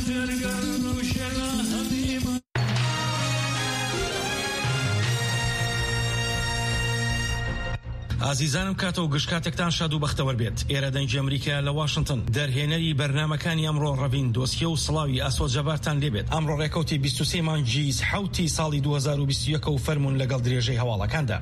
ئازیزانم کاتەوە گشتکاتێکتان شاد و بەختەوەر بێت. ئێرە دەنگی ئەمریکا لە واشنگتن دەرهێنەری بەرنامەکانی ئەمڕۆ ڕەڤین دۆسیە و سڵاوی ئاسۆجەبارتان لێبێت. ئەمڕۆ ڕێکەوتی 23 مانگی حوتی ساڵی 2021 و فەرمونون لەگەڵ درێژەی هەواڵەکاندا.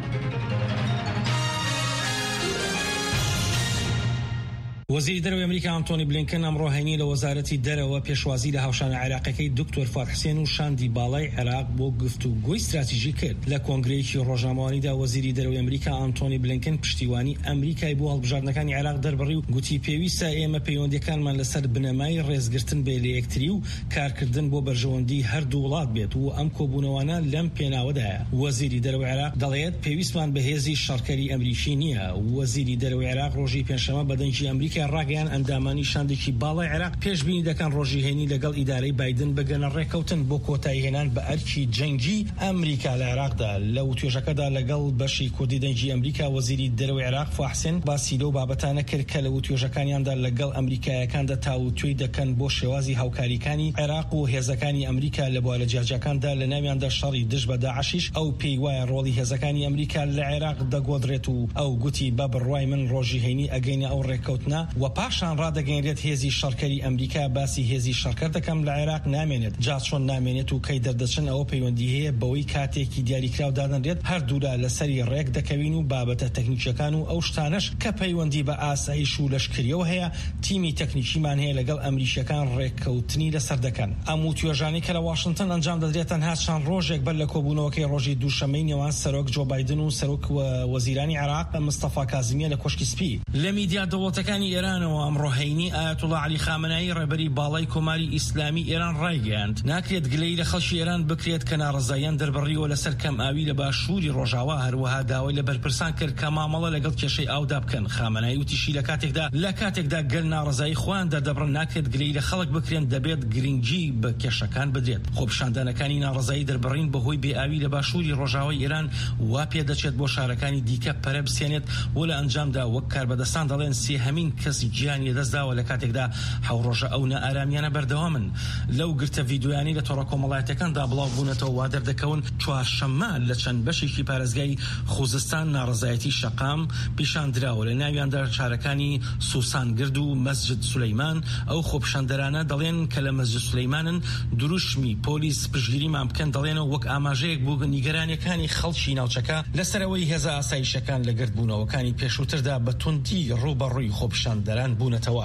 وەزیری دەرەوەی ئەمریکا ئانتۆنی بلینکن ئەمڕۆ هەینی لە وەزارەتی دەرەوە پێشوازی لە هاوشانە عێراقەکەی دکتۆر فات حوسێن و شاندی باڵای عێراق بۆ گفتوگۆی استراتیژی کرد. لە کۆنگرەیەکی ڕۆژنامەوانیدا وەزیری دەرەوەی ئەمریکا ئانتۆنی بلینکن پشتیوانی ئەمریکای بۆ هەڵبژاردنەکانی عێراق دەربڕی و گوتی پێویستە ئێمە پەیوەندیەکانمان لەسەر بنەمای ڕێزگرتن بێ لە یەکتری و کارکردن بۆ بەرژەوەندی هەردوو وڵات بێت و ئەم کۆبوونەوانە لەم پێناوەدایە. وەزیری دەرەوەی عێراق دەڵێت پێویستمان بە هێزی شەڕکەری ئەمریکی نییە. وەزیری دەرەوەی عێراق ڕۆژی پێنجشەمە بە دەنگی ئەمریکا ڕاگەیان ئەندامانی شاندێکی باڵای عێراق پێشبینی دەکەن ڕۆژی هێنی لەگەڵ ئیدارەی بایدن بگەنە ڕێکەوتن بۆ کۆتایی هێنان بە ئەرکی جەنگی ئەمریکا لە عێراقدا. لەو توێژەکەدا لەگەڵ بەشی کوردی دەنگی ئەمریکا وەزیری دەرەوەی عێراق فات حوسێن باسی لەو بابەتانە کرد کە لە توێژەکانیاندا لەگەڵ ئەمریکایەکاندا تاوتوێی دەکەن بۆ شێوازی هاوکاریەکانی عێراق و هێزەکانی ئەمریکا لە بوارە جیاجەکاندا لە ناویاندا شەڕی دژ بە داعشیش ئەو پێی وایە ڕۆڵی هێزەکانی ئەمریکا لە عێراق دەگۆدرێت و ئەو گوتی بە بڕوای من ڕۆژی هێنی ئەگەینە ئەو ڕێکەوتنە و پاشان ڕادەگەینرێت هێزی شەڕکەری ئەمریکا باسی هێزی شەڕکەر دەکەم لە عێراق نامێنێت. جا چۆن نامێنێت و کەی دەردەچن ئەوە پەیوەندی هەیە بەوەی کاتێکی دیاریکراو دادەنرێت هەردوولا لەسەری ڕێک دەکەوین و بابەتە تەکنیکیەکان و ئەو شتانەش کە پەیوەندی بە ئاسایش و لەشکریەوە هەیە تیمی تەکنیکیمان هەیە لەگەڵ ئەمریکیەکان ڕێککەوتنی لەسەر دەکەن. ئەم توێژانەی کە لە واشنگتن ئەنجام دەدرێت تەنها چەند ڕۆژێک بەر لە کۆبوونەوەکەی ڕۆژی دووشەمەی نێوان سەرۆک جۆ بایدن و سەرۆک وەزیرانی عێراق مستەفا کازمیە لە کۆشکی سپی. لە میدیا دەوڵەتەکانی ئێرانەوە ئەمڕۆ هەینی ئایەتوڵا عەلی خامنەئی ڕێبەری باڵای کۆماری ئیسلامی ئێران ڕایگەیاند ناکرێت گلەی لە خەڵکی ئێران بکرێت کە ناڕەزاییان دەربڕیەوە لەسەر کەم ئاوی لە باشووری ڕۆژاوا هەروەها داوای لە بەرپرسان کرد کە مامەڵە لەگەڵ کێشەی ئاودا بکەن. خامنەئی وتیشی لە کاتێکدا گەل ناڕەزایی خۆیان دەردەبڕن ناکرێت گلەی لە خەڵک بکرێن دەبێت گرنگی بە کێشەکان بدرێت. خۆپیشاندانەکانی ناڕەزایی دەربڕین بەهۆی بێئاوی لە باشووری ڕۆژاوای ئێران وا پێ دەچێت بۆ شارەکانی دیکە پەرە بسێنێت و لە ئەنجامدا وەک کاربەدەستان دەڵێن سێهەمین کەس گیانی دەستداوە لە کاتێکدا حەوڕۆژە ئەو نەئارامیانە بەردەوامن. لەو گرتە ڤیدیۆیانی لە تۆڕە کۆمەڵایەتەکاندا بڵاو بوونەتەوە وا دەردەکەون چوارشەممە لە چەند بەشێکی پارێزگای خوزستان ناڕەزایەتی شەقام پیشاندراوە لە ناویاندا شارەکانی سوسانگرد و مەسجد سولەیمان. ئەو خۆپیشاندەرانە دەڵێن کە لە مەسجد سولەیمانن دروشمی پۆلیس پشتگیریمان بکەن دەڵێنەوە وەک ئاماژەیەک بۆ نیگەرانیەکانی خەڵکی ناوچەکە لەسەرەوەی هێزە ئاسایشەکان لە گردبوونەوەکانی پێشووتردا بە توندی ڕوبەڕووی خۆپیشاندەران بوونەتەوە.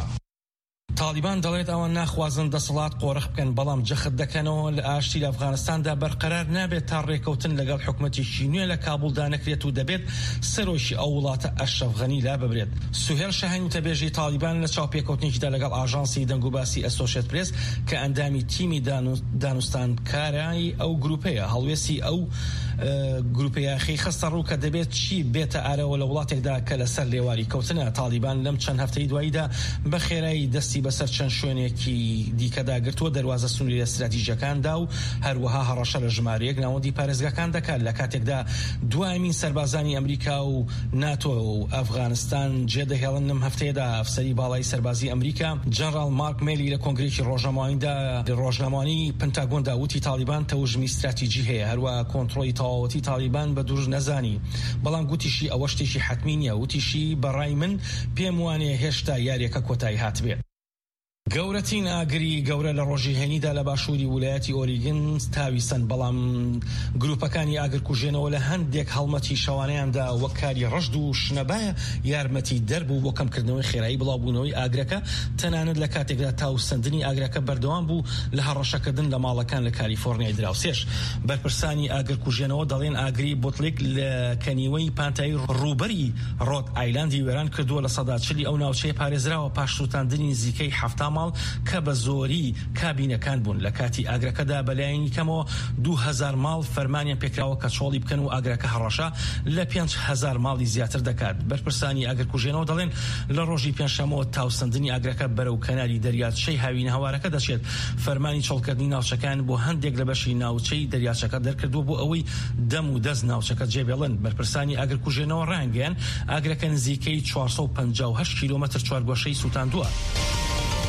تالیبان دەڵێت ئەوان ناخوازن دەسەڵات قۆڕخ بکەن بەڵام جەخت دەکەنەوە لە ئاشتی لە ئەفغانستاندا بەرقەرار نابێت تا ڕێکەوتن لەگەڵ حکومەتێکی نوێ لە کابڵدا نەکرێت و دەبێت سەرۆکی ئەو وڵاتە ئەشرەف غەنی لا ببرێت. سوهێل شاهین وتەبێژی تالیبان لە چاوپێکەوتنێکیدا لەگەڵ ئاژانسی دەنگ و باسی ئەسۆشێت پرێس کە ئەندامی تیمی دانوستانکارایی ئەو گروپەیە هەڵوێستی ئەو گروپەیەخی خستە ڕوو کە دەبێت چی بێتە ئارەوە لە وڵاتێکدا کە لەسەر لێواری کەوتنە. تالیبان لەم چەند هەفتەی دواییدا بە خێرایی دەستی بەسەر چەند شوێنێکی دیکەدا گرتووە دەواازە سنووری استراتیژیەکاندا و هەروەها هەڕەشە لە ژمارەیەک ناوەندی پارێزگاکان دەکات لە کاتێکدا دوایمین سەربازانی ئەمریکا و ناتۆ و ئەفغانستان جێدەهێڵن لەم هەفتەیەدا. ئەفسەری باڵای سەربازی ئەمریکا جەنەڕاڵ مارک میلی لە کۆنگرێکی ڕۆژنامەوانی پنتاگۆندا وتی تالیبان تەوژمی استراتیژی هەیە هەروە کۆنتڕۆلی تەواوەتی تالیبان بە دوور نەزانی بەڵام گوتیشی ئەوە شتێکی حتمی نییە. وتیشی بەڕای من پێم وانێ هێشتا یاریەکە کۆتایی هاتبێت. گەورەترین ئاگری گەورە لە ڕۆژی هێنیدا لە باشووری ویلایەتی ئۆریگن تاویسن بەڵام گروپەکانی ئاگرکوژێنەوە لە هەندێک هەڵمەتی شەوانەیاندا وەک کاری ڕەشد و شنەبایە یارمەتی دەربوو بۆ کەمکردنەوەی خێرایی بڵاوبوونەوەی ئاگرەکە تەنانەت لە کاتێکدا تاوسەندنی ئاگرەکە بەردەوام بوو لە هەڕەشەکردن لە ماڵەکان لە کالیفۆرنیای دراوسێش. بەرپرسانی ئاگرکوژێنەوە دەڵێن ئاگری بۆتلێک لە کەنیوەی پانتایی ڕوبەری ڕۆد ئایلاندی وێران کردووە لە سەدا 40 ئەو ناوچەیە پارێزراوە پاش سووتاندنی نزیکەی 7 ماڵ کە بە زۆری کابینەکان بوون. لە کاتی ئاگرەکەدا بەلایەنی کەمەوە 2000 ماڵ فەرمانیان پێکراوە کە چۆڵی بکەن و ئاگرەکە هەڕەشە لە 5000 ماڵی زیاتر دەکات. بەرپرسانی ئاگرکوژێنەوە دەڵێن لە ڕۆژی پێنجشەمەوە تاوسەندنی ئاگرەکە بەرەو کەناری دەریاچەی هاوینە هەوارەکە دەچێت. فەرمانی چۆڵکردنی ناوچەکان بۆ هەندێک لە بەشی ناوچەی دەریاچەکە دەرکردووە بۆ ئەوەی دەم و دەست ناوچەکە جێبێڵن. بەرپرسانی ئاگرکوژێنەوە ڕایانگەیان ئاگرەکە نزیکەی 458 کیلۆمەتر چوارگۆشەی سووتاندووە.